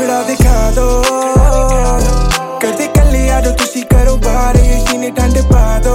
मुखड़ा दिखा दो कदे कल्ले आ जाओ तुसी करो बारे सीने ठंड पा दो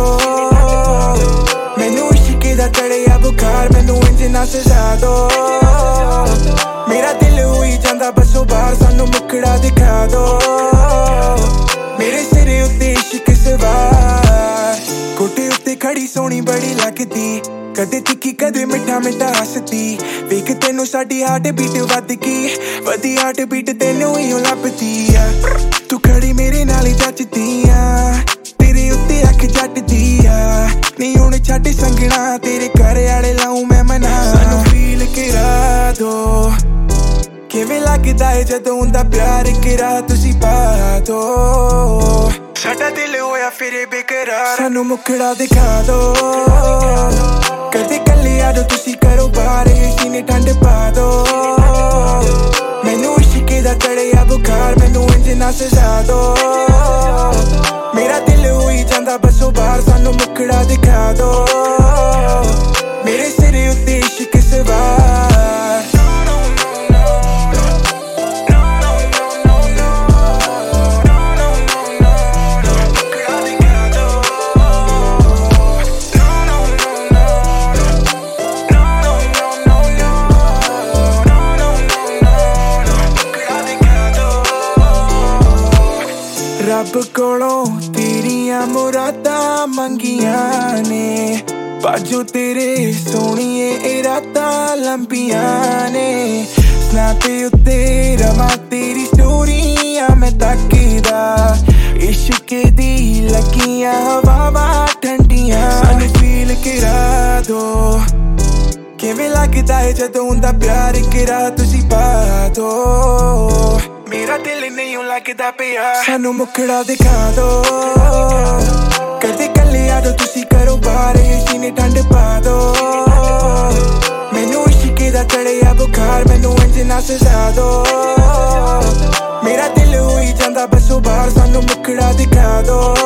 मैनू इश्क दा चढ़िया बुखार मैनू इंज ना सजा दो मेरा दिल होई जांदा बसों बाहर सानू मुखड़ा दिखा दो मेरे सिरे उत्ते इश्क सवार कोठे उत्ते खड़ी सोहनी बड़ी लगदी कदे तिखी कदे मिठा मिठा हसदी वेख तेनू साडी हार्ट बीट वधी हार्ट बीट तेनू ही लभदी आ तू खड़ी मेरे नाल ही जचदी आ तेरे उत्ते अख जटदी आ नहीं हुण छड्ड संगना तेरे घर आले लाऊं मैं मना सानू फील करा दो किवें लगदा है जदों दा प्यार करा तुसी पा दो साडा दिल होया फिरे बेकरार सानू मुखड़ा दिखा दो कदे कल्ले आ जाओ तुसी करो बारे सीने ठंड पा दो मैनू इश्क दा चढ़िया बुखार मैनू इंज ना सजा दो मेरा दिल होई जांदा बसों बाहर सानू मुखड़ा दिखा दो मेरे सिरे उत्ते इश्क सवार रब कोलों तेरियां मुरादां मंगियां ने बाजू तेरे सोहणिए इरादां लंबियां ने स्नैपे उत्ते रवां तेरी स्टोरियां मैं तकदा इश्क दी लगियां हवावां ठंडियां सानू फील करा दो किवें लगदा है जदों दा प्यार करा तुसी पा दो मेरा दिल नहीं लगदा पिया सानू मुखड़ा दिखा दो कदे कल्ले आ जाओ तुसी करो बारे सीने ठंड पा दो मैनू इश्क दा चढ़िया बुखार मैनू इंज ना सजा दो मेरा दिल होई जांदा बसों बाहर सानू मुखड़ा दिखा दो